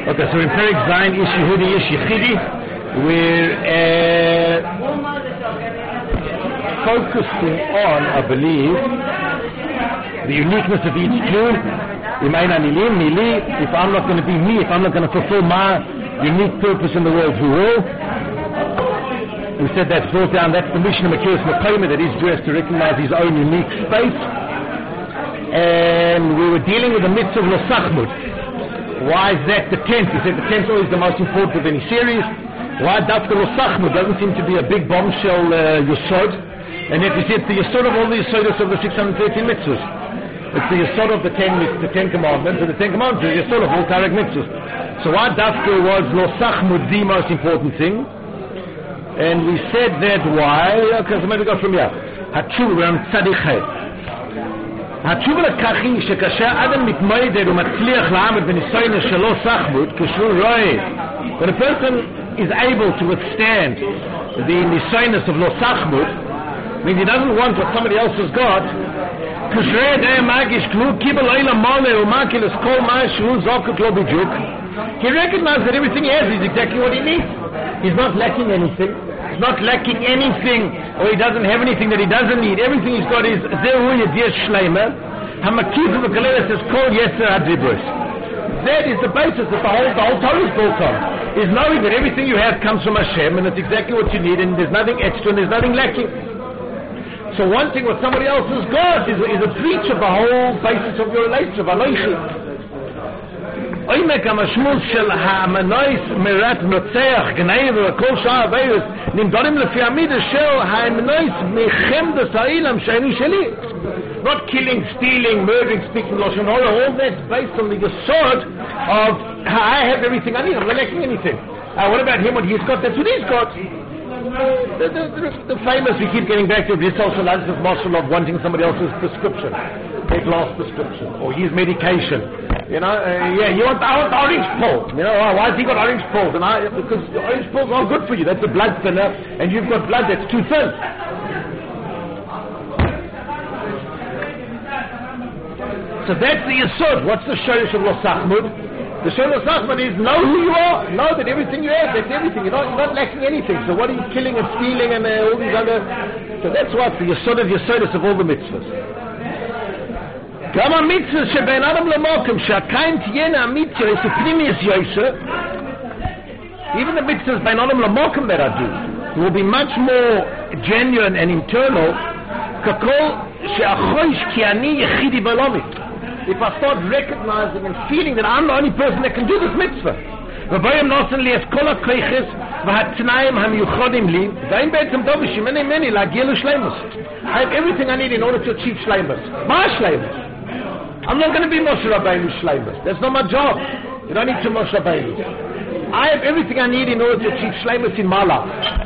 Okay, so in Perek Zayin, Ish Yehudi, Ish Yechidi, we're focusing on, I believe, the uniqueness of each Jew. If I'm not going to be me, if I'm not going to fulfill my unique purpose in the world, who will? We said that's brought down, that's the mission of Makiris Makoma, that each Jew has to recognize his own unique space. And we were dealing with the mitzvah of Losachmud. Why is that the 10th? We said the 10th is always the most important of any series. Why Dafka Losachmud doesn't seem to be a big bombshell Yesod. And yet we said it's the Yesod of all the Yesodas of the 613 mitzvahs. It's the Yesod of the 10 commandments, and the 10 commandments are the Yesod of all Tarek mitzvahs. So why Dafka was Losachmud the most important thing? And we said that why? Okay, so maybe go from here. Hatshuva, we're on Tzadik Chet. התשובה לכך היא שכאשר אדם מתמודד ומצליח לעמוד בניסיון שלו סחמוד, כשהוא רואה, when a person is able to withstand the ניסיונס of לא סחמוד, means he doesn't want what somebody else has got, כשהוא רואה מרגיש כלום, קיבל אלה מולה ומקיל את כל מה שהוא זוקק לו בדיוק, he recognizes that everything he has is exactly what he needs. He's not lacking anything. He's not lacking anything, or he doesn't have anything that he doesn't need. Everything he's got is Zehu Yadir Shleimer. Hamakif of the Kalila says, Kol Yeser Adribus. That is the basis that the whole Torah is built on. Is knowing that everything you have comes from Hashem, and it's exactly what you need, and there's nothing extra, and there's nothing lacking. So wanting what somebody else has got is a breach of the whole basis of your relationship, Anoishi. עומק המשמעות של המנויס מרת נוצח גנאי וכל שאר הווירוס נמדרים לפי המידה של המנויס מחמדת העילם שאני שלי. Not killing, stealing, murdering, speaking Lashon Hara, all that's based on the yesod of I have everything I need, I'm not lacking anything. What about him, what he's got? That's what he's got. The famous, we keep getting back to this also of martial of wanting somebody else's prescription, their glass prescription, or his medication. You know, I want the orange pill. You know, why has he got orange pills? Because the orange pills are good for you. That's a blood thinner, and you've got blood that's too thin. So that's the yesod. What's the shorish of Losachmud? The shorish of Losachmud is know who you are. Know that everything you have, that's everything. You're not lacking anything. So what are you killing and stealing and all these other... So that's what's the yesod of yesodis of all the mitzvahs. גם המצווה שבין אדם למוקם שהקיים תהיינה המצווה is the previous yosef, even the mitzvahs בין אדם למוקם that I do will be much more genuine and internal ככל שאחוש כי אני יחידי בעולמי. If I start recognizing and feeling that I'm the only person that can do this mitzvah, ובהם נוסן לי את כל הכיחס והתנאים המיוחדים לי, ואין בעצם דובי שמני מני להגיע לשלימוס. I have everything I need in order to achieve shleimus. מה shleimus? I'm not going to be Moshe Rabbeinu Shleimus. That's not my job. You don't need to Moshe Rabbeinu. I have everything I need in order to achieve Shleimus in my life.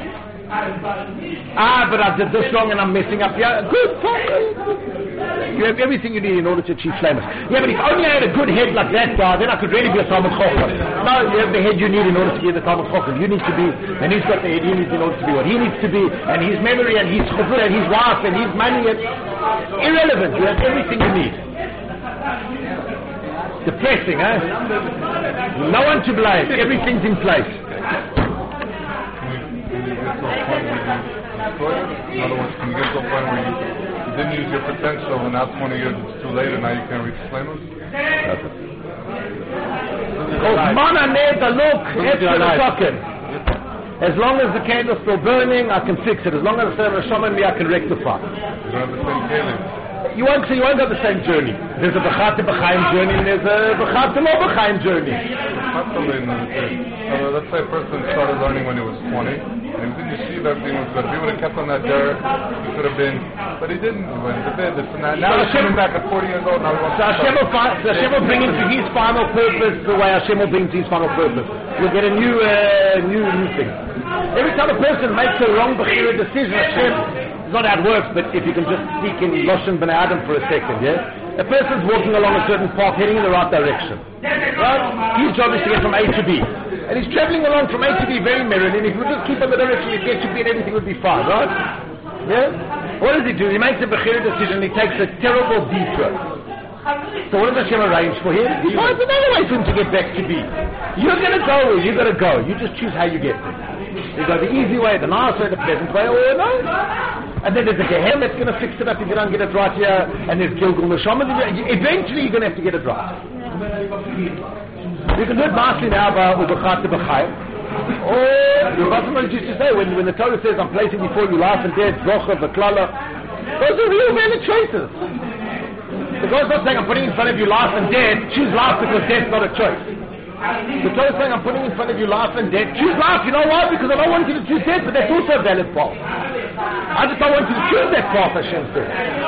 But I did this wrong and I'm messing up. Yeah, good, fine. You have everything you need in order to achieve Shleimus. Yeah, but if only I had a good head like that guy, then I could really be a Talmud Chochem. No, you have the head you need in order to be the Talmud Chochem. You need to be, and he's got the head he needs in order to be what he needs to be, and his memory, and his chufur, and his wife, and his money, and irrelevant. You have everything you need. Depressing, huh? No one to blame. Everything's in place. In other words, can you get to a point where you didn't use your potential and now 20 years it's too late and now you can't reach Shleimus? As long as the candle's still burning, I can fix it. As long as the server shaman me, I can rectify. You don't have the same feeling. You won't have the same journey. There's a Bechata B'chaim journey and there's a Bechata Lo B'chaim journey. Let's say a person started learning when he was 20 and he didn't see that everything was good. If he would have kept on that dirt, he could have been, but he didn't. He went to bed. Now he's coming back at 40 years old. Now he wants so Hashem will bring him to his final purpose the way Hashem will bring to his final purpose. You'll get a new thing. Every time a person makes a wrong Bechira decision, Hashem, it's not how it works, but if you can just speak in Loshen B'nai Adam for a second, yeah? A person's walking along a certain path, heading in the right direction. Right? His job is to get from A to B. And he's traveling along from A to B very merrily, and if you just keep on the direction, he'd get to B and everything would be fine, right? Yeah? What does he do? He makes a Bechira decision, and he takes a terrible detour. So what does Hashem arrange for him? He finds another way for him to get back to be. You're going to go where you're going to go. You just choose how you get there. You go the easy way, the nice way, the pleasant way, or no. And then there's a Gehenna that's going to fix it up if you don't get it right here. And there's Gilgul Neshama. Eventually you're going to have to get it right. You can do it nicely now by Ubachat B'chayim. Or the Rabbi used to say, when the Torah says, I'm placing before you life and death, Zocha, V'klala, those are real valid choices. The God's not saying I'm putting in front of you life and death, choose life because death's not a choice. The Torah is saying I'm putting in front of you life and death, choose life. You know why? Because I don't want you to choose death, but that's also a valid path. I just don't want you to choose that path, Hashem says.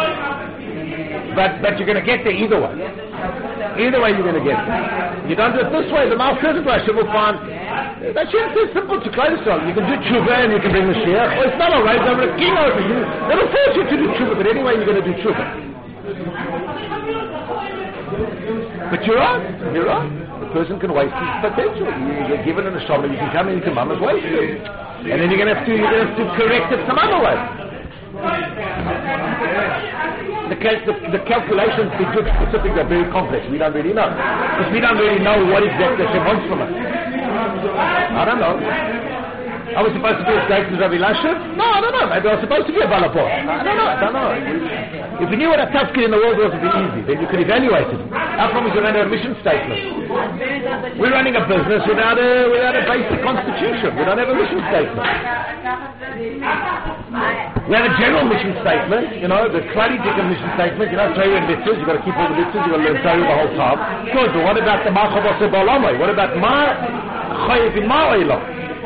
But you're going to get there either way. Either way you're going to get there. You don't do it this way, the most present way, Hashem will find Hashem says simple to close yourself. You can do tshuva and you can bring Mashiach, or it's not alright, over a king over you. That'll force you to do tshuva, but anyway you're going to do tshuva. But you're right. The person can waste his potential. You're given an neshama, you can come into mama's waste it. And then you're going to have to correct it some other way. The calculations be good specific are very complex. We don't really know. Because we don't really know what exactly Hashem wants from us. I don't know. I was supposed to be as great as Rabbi Lashem? No, I don't know. Maybe I was supposed to be a Balapot. I don't know. If you knew what a tough kid in the world was, it would be easy. Then you could evaluate it. Our problem is we're running a mission statement. We're running a business without a basic constitution. We don't have a mission statement. We have a general mission statement, the Klali-Dika mission statement, Torah and mitzvahs, you've got to keep all the mitzvahs, you've got to learn Torah the whole time. Good, but what about the Ma'chavos Ba'olamai? What about my Chayiv in my Olam?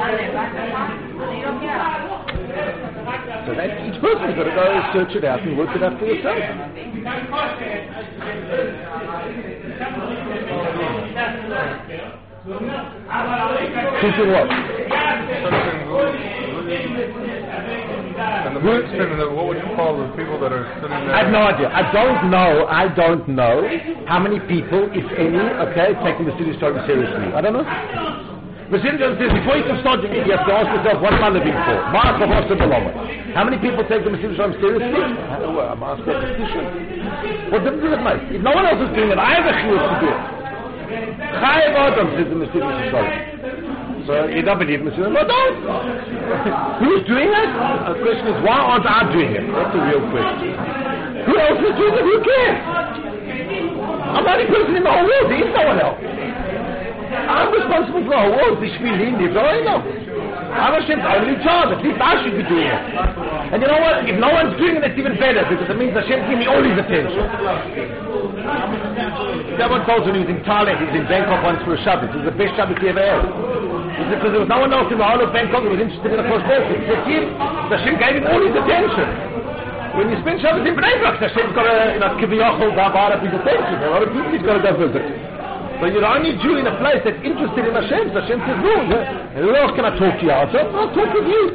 So that each person's got to go search it out and work it out for yourself. Teaching what? And the mainstream, what would you call the people that are sitting there? I have no idea. I don't know how many people, if any, taking the Siddur Torah seriously. I don't know. The Siddur says before you can start doing it, you have to ask yourself, what am I living for? How many people take the Siddur Torah seriously? I'm asking a petition. What difference does it make? If no one else is doing it, I have a chiyuv to do it. Chayav Adam says in the Siddur Torah. So you don't believe me? No, don't. Who's doing it? The question is, why aren't I doing it? That's the real question. Who else is doing it? Who cares? I'm the only person in the whole world. There is no one else. I'm responsible for the whole world. The Shvilin lives. I know. I'm Hashem's only child. At least I should be doing it. And you know what? If no one's doing it, it's even better because it means Hashem gives me all his attention. Someone told me he was in Thailand. He was in Bangkok once for a Shabbat. It was the best Shabbat he ever had. Because there was no one else in the whole of Bangkok who was interested in the first person. Except him. Hashem gave him all his attention. When you spend Shabbat in Bnei Brak, Hashem's got to kiviyachol brought up his attention. A lot of people he's got to go visit. But you're the only Jew in a place that's interested in Hashem. So Hashem says, no, who else can I talk to you? I'll talk with you.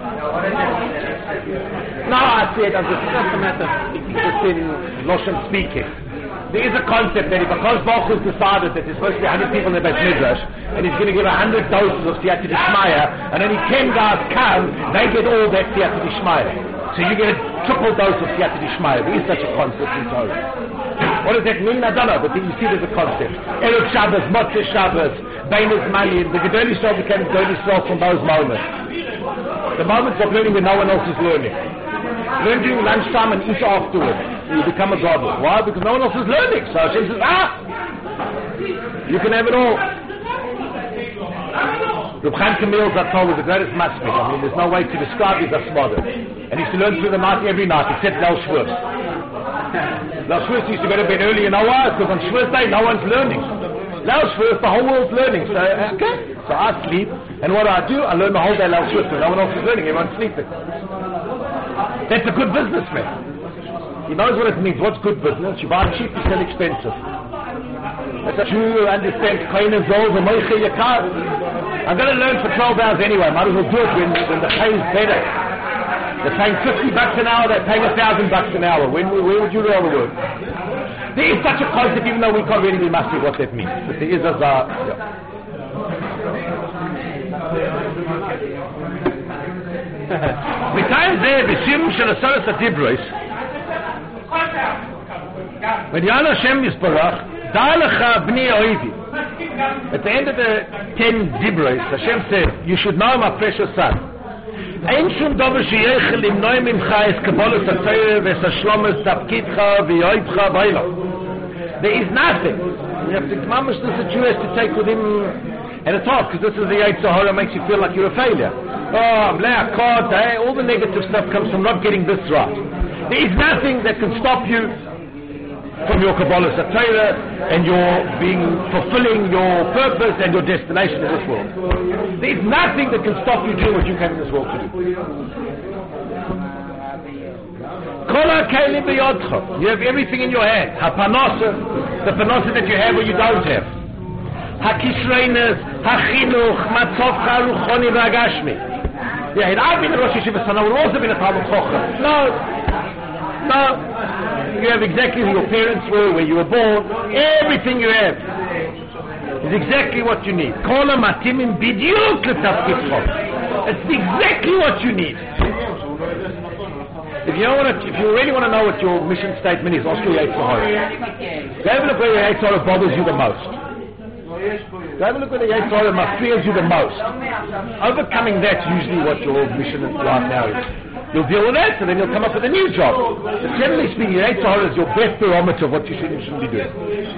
No, I said, I'm just a matter just in Loshem speaking. There is a concept that if a Kosh Baruch has decided that there's supposed to be 100 people in the Beit Midrash, and he's going to give 100 doses of Siyata Dishmaya, and only 10 guys come, they get all that Siyata Dishmaya. So you get a triple dose of Siyata Dishmaya. There is such a concept in Torah. What does that mean? I don't know, but you see there's a concept. Erev Shabbos, Motzei Shabbos, Beinus Mayin, the Gedol Yisrael became Gedol Yisrael from those moments. The moments of learning when no one else is learning. Learn during lunchtime and eat afterwards. You become a god. Why? Because no one else is learning. So Hashem says, you can have it all. Reb Chaim Kamil Zatzal was the greatest masmid. I mean, there's no way to describe his asmada. And he used to learn through the night every night, except Leil Shavuos. Leil Shavuos used to go to bed early, you know why? Because on Shavuos day, no one's learning. Leil Shavuos, the whole world's learning. So, so I sleep, and what do? I learn the whole day Leil Shavuos, when no one else is learning, everyone's sleeping. That's a good businessman. He knows what it means. What's good business? You buy cheap, you sell expensive. That's a Jew who understands Kohen and Zol, the Moiche Yakar. I'm going to learn for 12 hours anyway. Might as well do it when the pay is better. They're paying $50 an hour, they're paying $1,000 an hour. Where would you rather work? There is such a concept, even though we can't really be master what that means. But there is a בינתיים זה בשים של הסרס הדיברויס When Yana Hashem Yisbarach, Da'alecha b'ni oivi. At the end of the 10 Dibros, Hashem said, you should know my precious son. Ein shum davar sheyechel im noim imcha es kabbalas haTorah ves hashlomas tapkidcha v'yoibcha v'ayla. There is nothing. You have to mamish this that you have to take with him. And it's hard because this is the Yetzer Hara makes you feel like you're a failure. Oh, all the negative stuff comes from not getting this right. There is nothing that can stop you from your Kabbalah Torah and your fulfilling your purpose and your destination in this world. There is nothing that can stop you doing what you came in this world to do. You have everything in your hand. HaPanasa, the Panasa that you have or you don't have. HaKishreinas, HaChinuch, Matzovcha, Ruchoni, V'Agashmi. Yeah, and I've been a Rosh Yeshiva, so I will also be a Talmud Chacham. No. You have exactly who your parents were, where you were born. Everything you have is exactly what you need. Kol ha'matimim b'diuk l'tafkidcha. It's exactly what you need. If you really want to know what your mission statement is, ask your Yetzer Hara. Go have a look where your Yetzer Hara bothers you the most. Go have a look where the Yetzer Hara fears you the most. Overcoming that's usually what your mission right now is. You'll deal with that, and then you'll come up with a new job. But generally speaking, your Yetzer Hara is your best barometer of what you should and shouldn't be doing.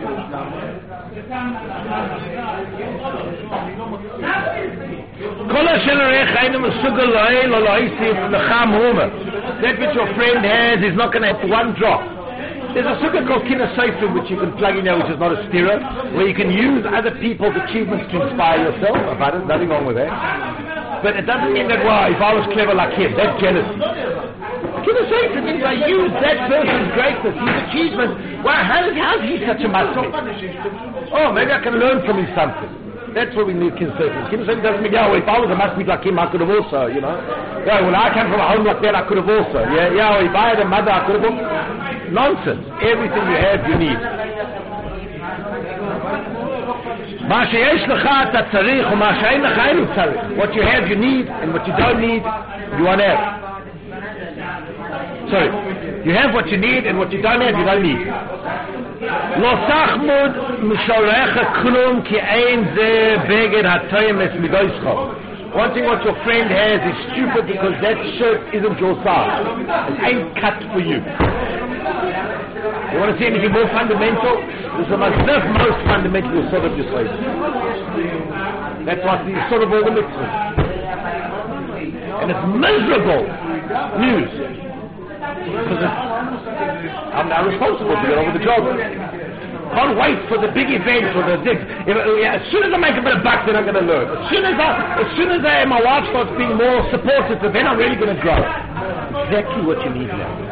That which your friend has is not going to have one drop. There's a sukkah called Kina Sefer which you can plug in there, which is not a stirrer, where you can use other people's achievements to inspire yourself. There's nothing wrong with that. But it doesn't mean that, well, if I was clever like him, that's jealousy. Kina Sefer means I use that person's greatness, his achievement. Wow, how is he such a master? Oh, maybe I can learn from him something. That's what we need Kina Sefer. Kina Sefer doesn't mean, if I was a master like him, I could have also, Yeah, well, I came from a home like that, I could have also. Yeah, if I had a mother, I could have also. Nonsense. Everything you have, you need. What you have, you need, and what you don't need, you won't have. Sorry. You have what you need, and what you don't have, you don't need. Lo tachmud mishorecha klum ki ein ze beged hatoyim es midoischa. Wanting what your friend has is stupid because that shirt isn't your size. It ain't cut for you. You want to see anything more fundamental? This is the most fundamental sort of yourself. That's what the sort of all the mitzvahs. And it's miserable news. Because I'm now responsible to get over the job. Can't wait for the big event or the thing. As soon as I make a bit of buck, then I'm going to learn. As soon as my wife starts being more supportive, then I'm really going to grow. Exactly what you need now.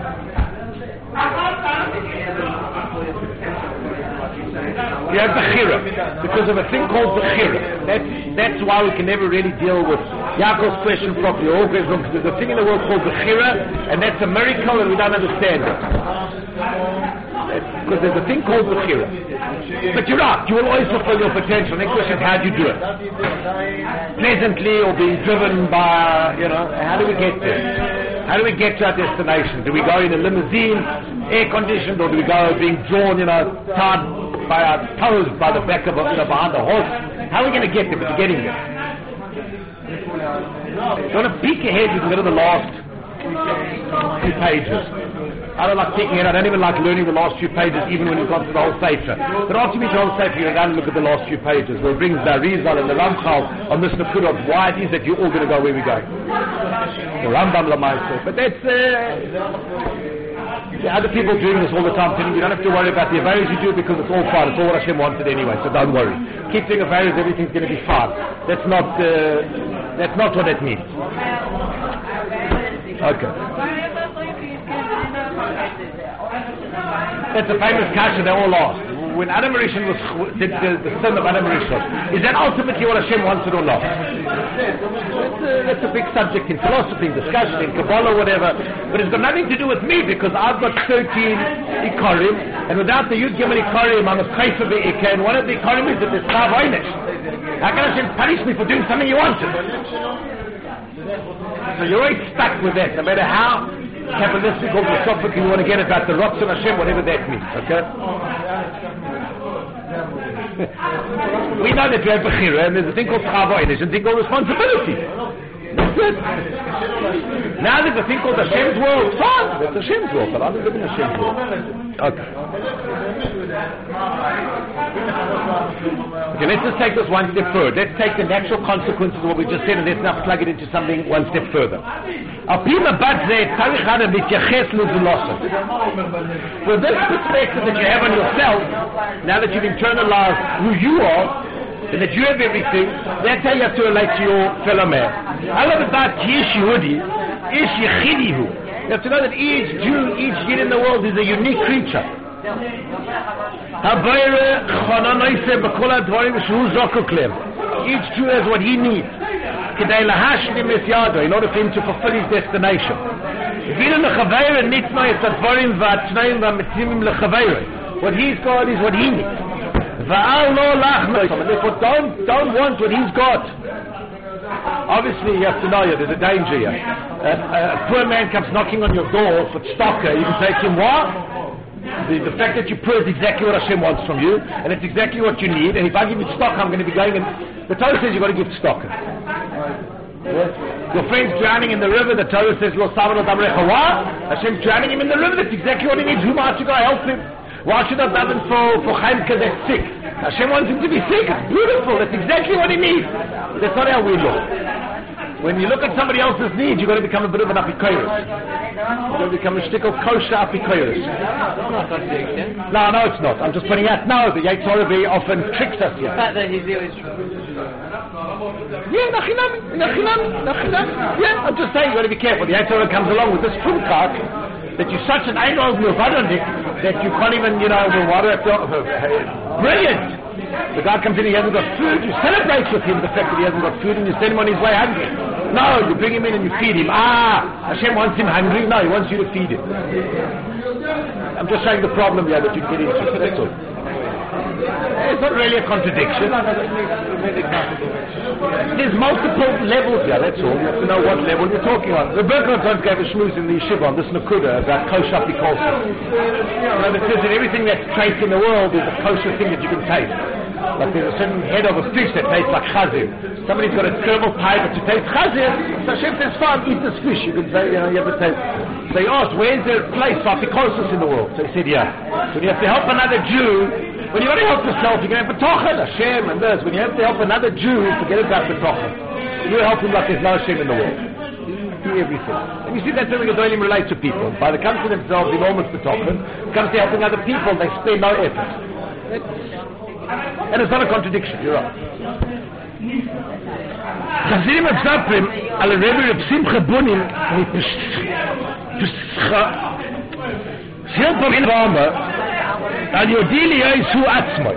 You have Bechira, because of a thing called Bechira. That's why we can never really deal with Yaakov's question properly. Because there's a thing in the world called Bechira, and that's a miracle and we don't understand it. Because there's a thing called Bechira. But you're right, you will always fulfill your potential. The next question is, how do you do it? Pleasantly or being driven by, how do we get there? How do we get to our destination? Do we go in a limousine, air-conditioned, or do we go being drawn, tied by our toes by the back of, behind the horse? How are we going to get there? But you're getting there. You want to peek ahead, you can go to the last few pages. I don't like peeking ahead. I don't even like learning the last few pages, even when you've gone through the whole Sefer. But after you read the whole Sefer, you can look at the last few pages, where it brings the Arizal and the Ramchal on this Nakuda of why it is that you're all going to go where we're going. The Rambam Lamaisa. But that's other people doing this all the time, telling you don't have to worry about the Avaris you do because it's all fine. It's all what Hashem wanted anyway, so don't worry. Keep doing Avaris, everything's going to be fine. That's not what that means. Okay. That's a famous kasha they all asked. When Adam Rishon did the sin of Adam Rishon, is that ultimately what Hashem wanted or not? That's a big subject in philosophy, in discussion, in Kabbalah, whatever. But it's got nothing to do with me because I've got 13 Ikarim, and without the Yud Gimel Ikarim, I'm a Kaifa Be'ikah, and one of the Ikarim is that there's Chav Einish. How can Hashem punish me for doing something He wanted? So you're always stuck with that, no matter how Kabbalistic or philosophical, you want to get about the Ratzon Hashem, whatever that means, okay? We know that we have Bechira, and there's a thing called Chava, and there's a thing called responsibility. That's it. Now there's a thing called Hashem's world. Fine, that's Hashem's world, but I don't live in Hashem's world. Okay. Okay, let's just take this one step further. Let's take the natural consequences of what we just said, and let's now plug it into something one step further. With this perspective that you have on yourself, now that you've internalized who you are, and that you have everything, that's how you have to relate to your fellow man. I love about Yish Yehudi, Ish Yechidihu. You have to know that each Jew, each Yid in the world is a unique creature. Each Jew has what he needs in order for him to fulfill his destination. What he's got is what he needs. Therefore don't want what he's got. Obviously you have to know there's a danger here. A poor man comes knocking on your door for tzedakah, you can say to him, what? The fact that you're poor is exactly what Hashem wants from you, and it's exactly what you need, and if I give you tzedakah, I'm going to be going, and the Torah says you've got to give tzedakah. Your friend's drowning in the river, the Torah says, Lo Samar Lo Damrecha, what? Hashem's drowning him in the river, that's exactly what he needs. Who might you go help him? Why should I daven for Chaimka that's sick? Hashem wants him to be sick. It's beautiful. That's exactly what he needs. That's not how we look. When you look at somebody else's needs, you've got to become a bit of an apikoros. You've got to become a shtickle kosher apikoros. No, it's not. I'm just pointing out. No, the Yetzer Hara very often tricks us here. The fact that he's always Yeah, I'm just saying, you've got to be careful. The Yetzer Hara comes along with this trumkart that you're such an einrog milvadonik that you can't even, brilliant! The guy comes in, he hasn't got food, you celebrate with him the fact that he hasn't got food and you send him on his way hungry. No, you bring him in and you feed him. Hashem wants him hungry. No, he wants you to feed him. I'm just showing the problem here that you get into. That's all. It's not really a contradiction. There's multiple levels here, that's all. You have to know what level you're talking on. The Berkowitz once gave a schmooze in the yeshiva on this Nakuda about kosher apikosa. It says that everything that's traced in the world is a kosher thing that you can taste. Like there's a certain head of a fish that tastes like chazir. Somebody's got a terrible pie but to taste chazir, so Hashem says, fine, eat this fish. You can say, you have to taste. So he asked, where's the place for apikosis in the world? So he said, yeah. So when you have to help another Jew, when you want to help yourself, you're going to have betochen, Hashem and this. When you have to help another Jew, forget about betochen. You help him like there's no Hashem in the world. Do everything. And you see that's how the Gedolim relate to people. By the come to themselves, enormous betochen. Comes to helping other people, they spend no effort. And it's not a contradiction, you're right. Chassidim Abzaprim, al Rebbe Reb Simcha Bunim, Silpa in Rama, Al Yodili Yaisu Atzmoy.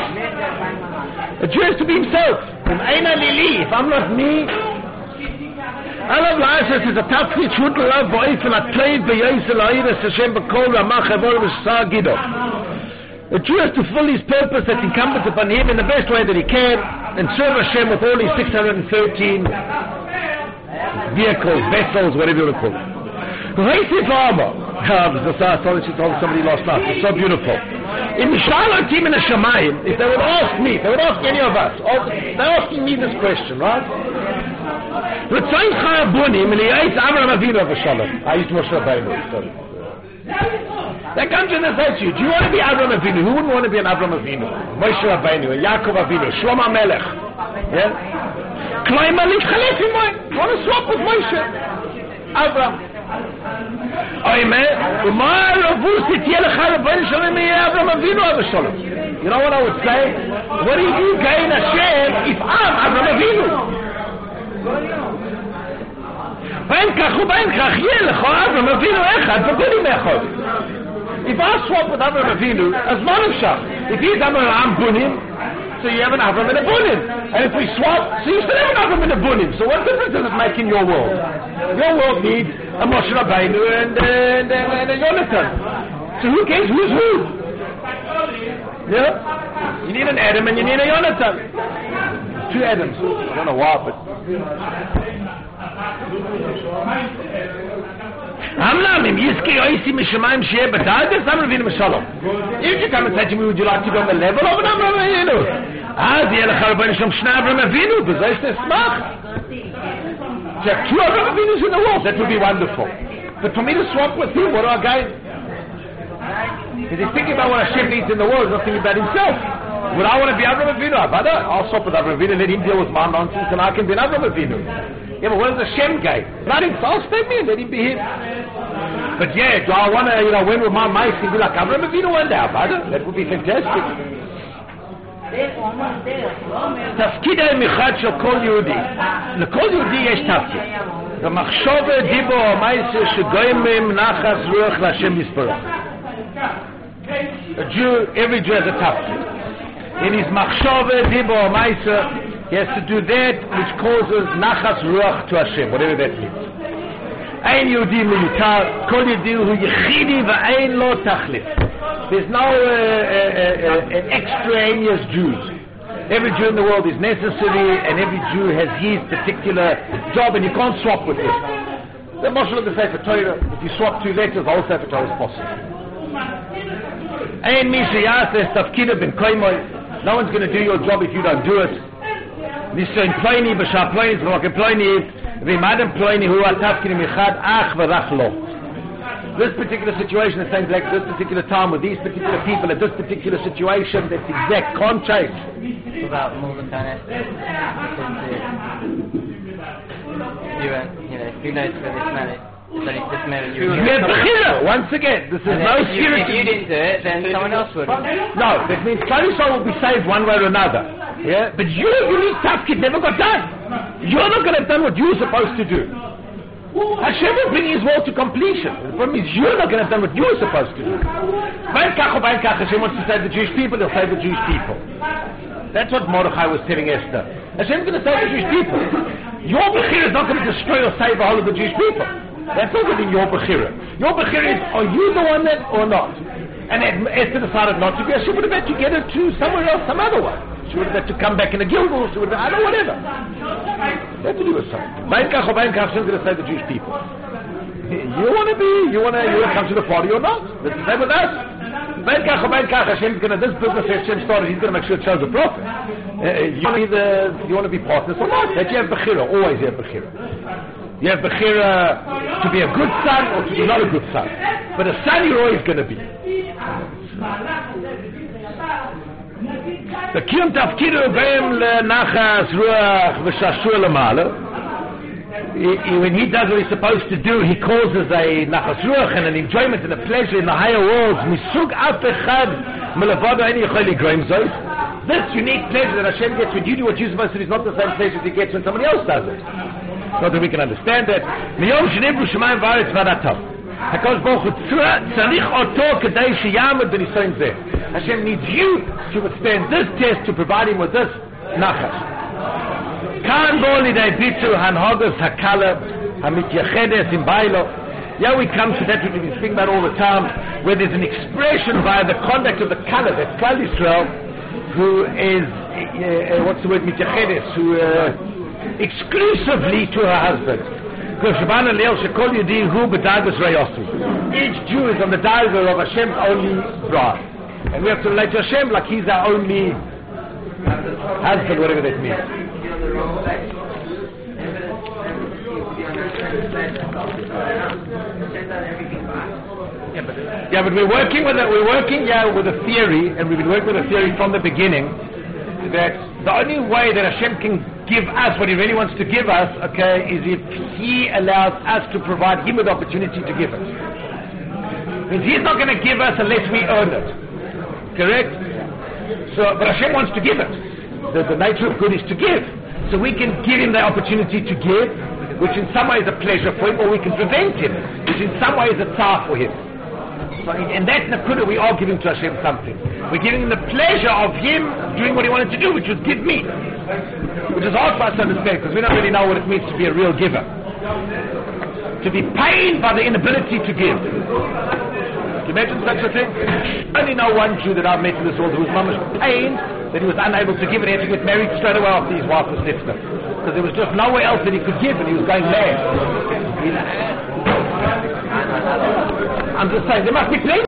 A Jew has to be himself. If I'm not me, I love life as a tafkid should love voice and a trade by Yisrael Ayres Hashem B'Kol Ramach Avor V'Shar Gido. A Jew has to fulfill his purpose that's incumbent upon him in the best way that he can and serve Hashem with all his 613 vehicles, vessels, whatever you want to call it. I told somebody last night, it's so beautiful. In the Shalom team in the Shamayim, if they would ask me, if they would ask any of us, they're asking me this question, right? I used to Moshe Rabbeinu, sorry. They come to and they say to you, do you want to be Avraham Avinu? Who wouldn't want to be an Avraham Avinu? Moshe Rabbeinu, Yaakov Avinu, Shlomo Melech. Yeah? Klaima Lichalef in mine. Want to swap with Moshe? Avraham. You know what I would say? What do you gain Hashem if I'm Avraham Avinu? If I swap with Avraham Avinu, as Manavshach, if he's Avraham Bunim, so you have an Avraham and a Bunim. And if we swap, so you still have an Avraham and a Bunim. So what difference does it make in your world? Your world needs a Moshe Rabbeinu and a Yonatan. So who cares who's who? Yeah? You need an Adam and you need a Yonatan. Two Adams. I don't know why, but... Amlam, im Yiski Oisi Mishamayim Sheh B'Tad, there's Amram Avinu Mishalom. You should come and say to me, would you like to go on the level of an Amram Avinu? The Yelech HaRabbeinu Shem Shna Amram Avinu, B'Zayis Tesmach. To have 2 Amram Avinus in the world, that would be wonderful. But for me to swap with him, what do I gain? Because he's thinking about what Hashem needs in the world, he's not thinking about himself. Would I want to be Avram Avinu? I'll swap with Avram Avinu, let him deal with my nonsense, and I can be an Avram Avinu. Yeah, but what does Hashem gain? Not himself, stay me and let him be him. But yeah, do I want to, when with my mice and be like Avram Avinu one day? That would be fantastic. תפקיד המיוחד של כל יהודי. לכל יהודי יש תפקיד. המחשבה דיבור המעשה שגויים מהם נחס רוח להשם יסברך. A Jew, every Jew has a tafkid. In his machshava, dibor, ma'aser, he has to do that which causes nachas ruach to Hashem, whatever that means. Ein Yehudi miyutar, kol Yehudi hu yechidi v'ein lo tachlif. There's no an extraneous Jews. Every Jew in the world is necessary, and every Jew has his particular job, and you can't swap with this. The Moshe of the Sefer Torah, if you swap 2 letters, the whole Sefer Torah is possible. Ein mi sheyaseh tafkida ben koimoy. No one's going to do your job if you don't do it. Nisoin ploini b'shah ploini z'v'lokim ploini v'madem ploini hu atafkid michad ach v'rach lo. This particular situation, the same like this particular time with these particular people at this particular situation, that's exact, can't change. About Mulatan who knows for this marriage? It's only this marriage. Once again, this is no security. If you didn't do it, then someone else would. No, that means Klal will be saved one way or another. Yeah, but you need tafkid never got done. You're not going to have done what you were supposed to do. Hashem will bring His world to completion. The problem is you're not going to have done what you were supposed to do. Hashem wants to save the Jewish people, He'll save the Jewish people. That's what Mordechai was telling Esther. Hashem's going to save the Jewish people. Your bechira is not going to destroy or save the whole of the Jewish people. That's not within your bechira. Your bechira is, are you the one that or not? And Esther decided not to be. She would have had to get her to somewhere else, some other one. She would have had to come back in a Gilgal. She would have, I don't know, whatever. That to do with something. Hashem's going to save the Jewish people. You want to come to the party or not? That's the same with us. Hashem's going to, this business Hashem started, He's going to make sure it shows the prophet. You want to be partners or not? That you have bechira. Always you have bechira. You have bechira to be a good son or to be not a good son. But a son you're always going to be. The Kiyum Tafkidu Beim Nachas Ruach V'Shashur L'Mala. When he does what he's supposed to do, he causes a Nachas Ruach and an enjoyment and a pleasure in the higher worlds. Misug Af Echad Melavado Ein Yichol Yigroim Zois. This unique pleasure that Hashem gets when you do what you're supposed to do is not the same pleasure He gets when somebody else does it. Not that we can understand that. Miyom Shnebru Shemayim V'Aretz V'Adatam. HaKadosh Baruch Hu tzarich oto kedei sheyamad b'nisayon zeh. Hashem needs you to withstand this test to provide Him with this nachas. Kan bo lidei bitzu hanhogas hakala hamityachedes im bailo. Yeah, we come to that which we've been speaking about all the time, where there's an expression via the conduct of the color, that's Klal Yisrael, who is, what's the word, mityachedes, who exclusively to her husband. Each Jew is on the diagram of Hashem's only bride. And we have to relate to Hashem like He's our only husband, whatever that means. Yeah, but we're working with a theory, and we've been working with a theory from the beginning, that the only way that Hashem can give us what He really wants to give us, okay, is if He allows us to provide Him with the opportunity to give it. Means He's not going to give us unless we earn it. Correct? So, but Hashem wants to give it. The nature of good is to give. So we can give Him the opportunity to give, which in some ways is a pleasure for Him, or we can prevent Him, which in some ways is a tzar for Him. So in that nakuda we are giving to Hashem something. We're giving Him the pleasure of Him doing what He wanted to do, which was give me. Which is hard for us to understand, because we don't really know what it means to be a real giver. To be pained by the inability to give. Can you imagine such a thing? I only know one Jew that I've met in this world who was mamish pained that he was unable to give, and he had to get married straight away after his wife was left him. Because there was just nowhere else that he could give, and he was going mad. I'm just saying, there must be plenty